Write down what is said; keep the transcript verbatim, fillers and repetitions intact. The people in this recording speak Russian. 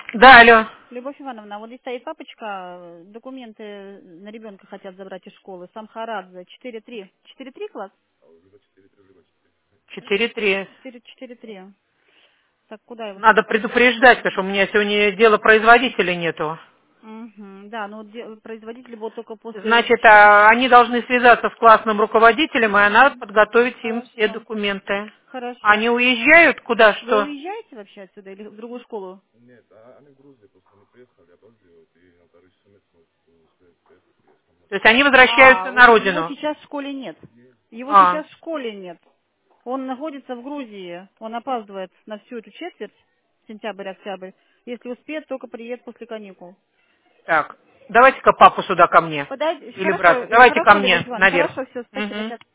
Да, алло. Любовь Ивановна, вот здесь стоит папочка, документы на ребенка хотят забрать из школы. Самхарадзе, четыре три. четыре три класс? четыре три. четыре четыре три. Так, куда его Надо записать? предупреждать, потому что у меня сегодня дело производителя нету. Угу, да, ну вот де- производитель был только после... Значит, а, они должны связаться с классным руководителем, и она подготовить им все Хорошо, документы. хорошо. Они уезжают куда, Вы что? уезжаете вообще отсюда или в другую школу? То есть они А, возвращаются на вот его родину. сейчас в школе нет. Его А, сейчас в школе нет. Он находится в Грузии. Он опаздывает на всю эту четверть, сентябрь-октябрь. Если успеет, только приедет после каникул. так, давайте-ка папу сюда ко мне. Подойди. Или Хорошо, брата. э, Давайте ко хорошо, Любовь мне Ивановна, наверх. хорошо, все, спасибо. Мгм. Щас.